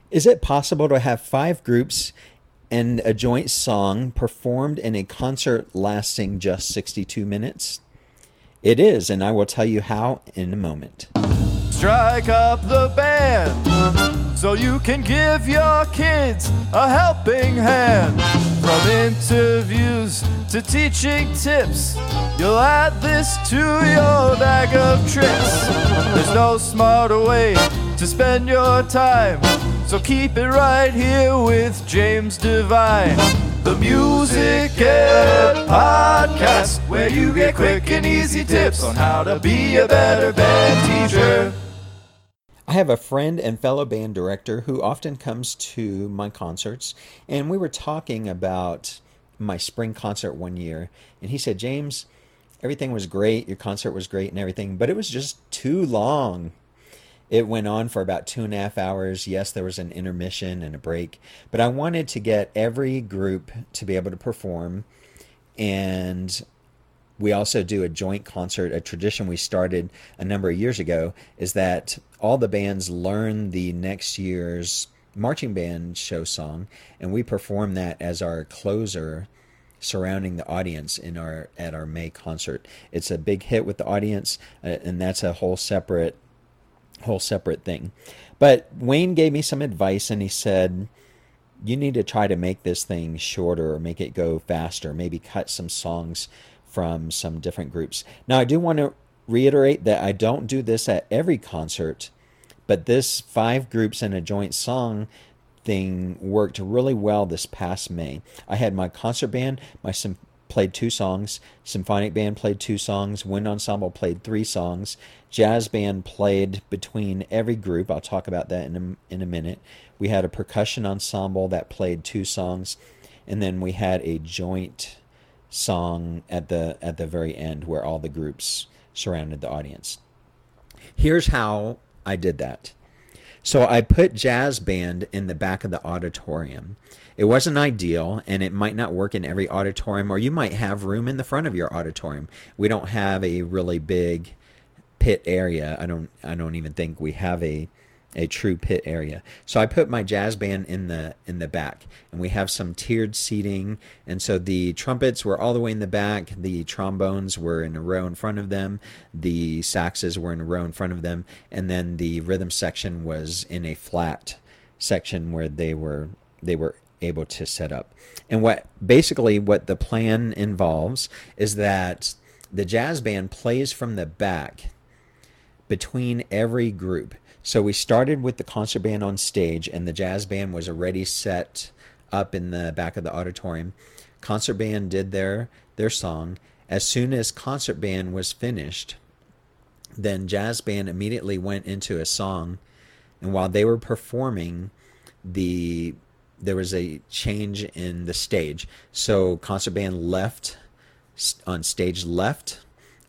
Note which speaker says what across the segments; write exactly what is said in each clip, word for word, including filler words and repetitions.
Speaker 1: Is it possible to have five groups and a joint song performed in a concert lasting just sixty-two minutes? It is, and I will tell you how in a moment.
Speaker 2: Strike up the band so you can give your kids a helping hand. From interviews to teaching tips, you'll add this to your bag of tricks. There's no smarter way to spend your time, so keep it right here with James Devine. The Music Ed Podcast, where you get quick and easy tips on how to be a better band teacher.
Speaker 1: I have a friend and fellow band director who often comes to my concerts, and we were talking about my spring concert one year, and he said, James, everything was great, your concert was great and everything, but it was just too long. It went on for about two and a half hours. Yes, there was an intermission and a break, but I wanted to get every group to be able to perform. And we also do a joint concert. A tradition we started a number of years ago is that all the bands learn the next year's marching band show song, and we perform that as our closer surrounding the audience in our at our May concert. It's a big hit with the audience, uh, and that's a whole separate whole separate thing. But Wayne gave me some advice, and he said, you need to try to make this thing shorter or make it go faster, maybe cut some songs from some different groups. Now, I do want to reiterate that I don't do this at every concert, but this five groups and a joint song thing worked really well this past May. I had my concert band, my sym- played two songs, symphonic band played two songs, wind ensemble played three songs, jazz band played between every group. I'll talk about that in a, in a minute. We had a percussion ensemble that played two songs, and then we had a joint song at the at the very end where all the groups surrounded the audience. Here's how I did that. So I put jazz band in the back of the auditorium. It wasn't ideal, and it might not work in every auditorium, or you might have room in the front of your auditorium. We don't have a really big pit area. I don't I don't even think we have a a true pit area. So I put my jazz band in the in the back, and we have some tiered seating, and so the trumpets were all the way in the back, the trombones were in a row in front of them, the saxes were in a row in front of them, and then the rhythm section was in a flat section where they were they were able to set up. And what basically what the plan involves is that the jazz band plays from the back between every group. So we started with the concert band on stage, and the jazz band was already set up in the back of the auditorium. Concert band did their their song. As soon as concert band was finished, then jazz band immediately went into a song, and while they were performing, the there was a change in the stage. So concert band left on stage left,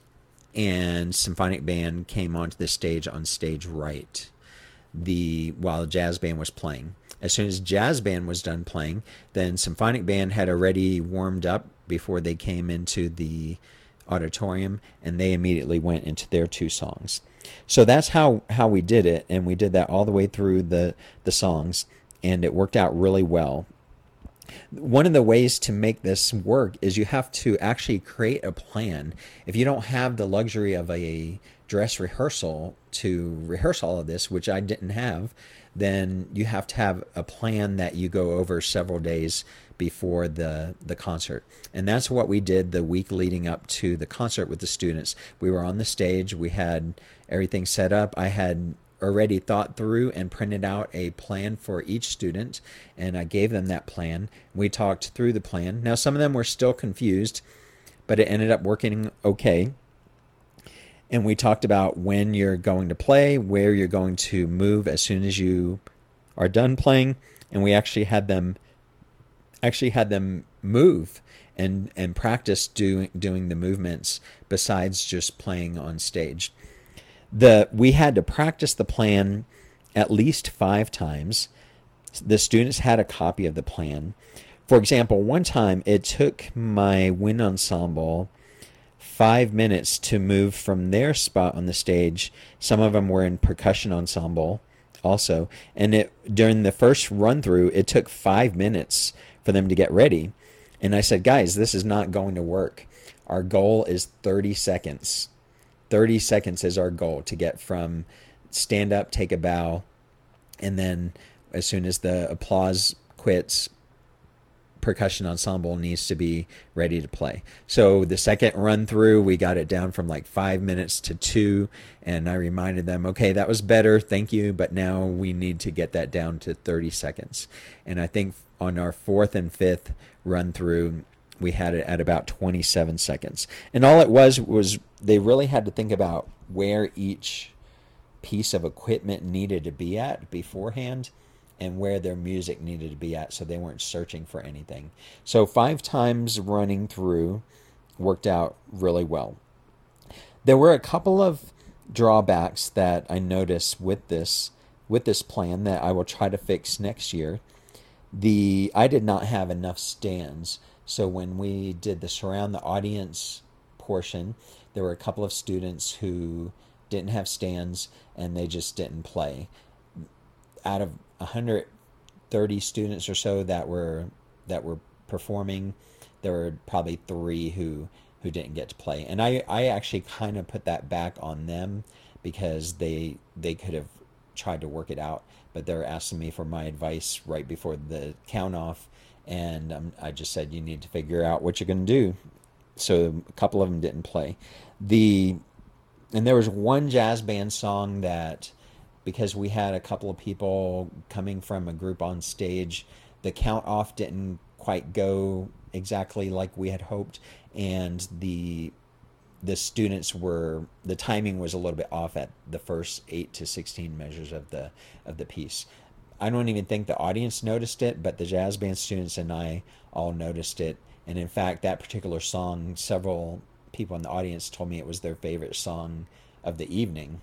Speaker 1: and symphonic band came onto the stage on stage right, the while jazz band was playing. As soon as jazz band was done playing, then symphonic band had already warmed up before they came into the auditorium, and they immediately went into their two songs. So that's how, how we did it, and we did that all the way through the, the songs, and it worked out really well. One of the ways to make this work is you have to actually create a plan. If you don't have the luxury of a dress rehearsal to rehearse all of this, which I didn't have, then you have to have a plan that you go over several days before the, the concert. And that's what we did the week leading up to the concert with the students. We were on the stage. We had everything set up. I had already thought through and printed out a plan for each student, and I gave them that plan. We talked through the plan. Now, some of them were still confused, but it ended up working okay. And we talked about when you're going to play, where you're going to move as soon as you are done playing, and we actually had them actually had them move and and practice doing doing the movements besides just playing on stage. The we had to practice the plan at least five times. The students had a copy of the plan. For example, one time it took my wind ensemble five minutes to move from their spot on the stage. Some of them were in percussion ensemble. also. And it during the first run through, it took five minutes for them to get ready. And I said, guys, this is not going to work. Our goal is thirty seconds. thirty seconds is our goal to get from stand up, take a bow, and then as soon as the applause quits, percussion ensemble needs to be ready to play. So the second run through, we got it down from like five minutes to two, and I reminded them, okay, that was better, thank you, but now we need to get that down to thirty seconds. And I think on our fourth and fifth run through, we had it at about twenty-seven seconds. And all it was was they really had to think about where each piece of equipment needed to be at beforehand and where their music needed to be at, so they weren't searching for anything. So five times running through worked out really well. There were a couple of drawbacks that I noticed with this with this plan that I will try to fix next year. The I did not have enough stands, so when we did the surround the audience portion, there were a couple of students who didn't have stands and they just didn't play. Out of one hundred thirty students or so that were that were performing, there were probably three who who didn't get to play. And I, I actually kind of put that back on them because they they could have tried to work it out, but they're asking me for my advice right before the count off, and um, I just said, you need to figure out what you're going to do. So a couple of them didn't play. The and there was one jazz band song that, because we had a couple of people coming from a group on stage, the count off didn't quite go exactly like we had hoped, and the the students were the timing was a little bit off at the first eight to sixteen measures of the of the piece. I don't even think the audience noticed it, but the jazz band students and I all noticed it. And in fact, that particular song, several people in the audience told me it was their favorite song of the evening.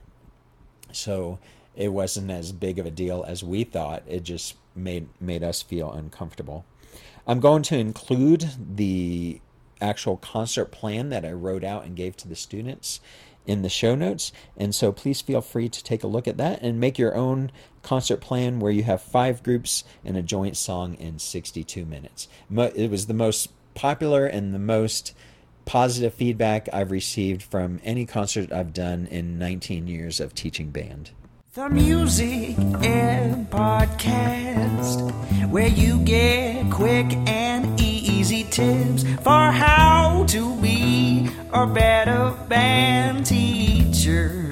Speaker 1: So it wasn't as big of a deal as we thought. It just made made us feel uncomfortable. I'm going to include the actual concert plan that I wrote out and gave to the students in the show notes, and so please feel free to take a look at that and make your own concert plan where you have five groups and a joint song in sixty-two minutes. It was the most popular and the most positive feedback I've received from any concert I've done in nineteen years of teaching band.
Speaker 3: The Music Ed Podcast, where you get quick and easy tips for how to be a better band teacher.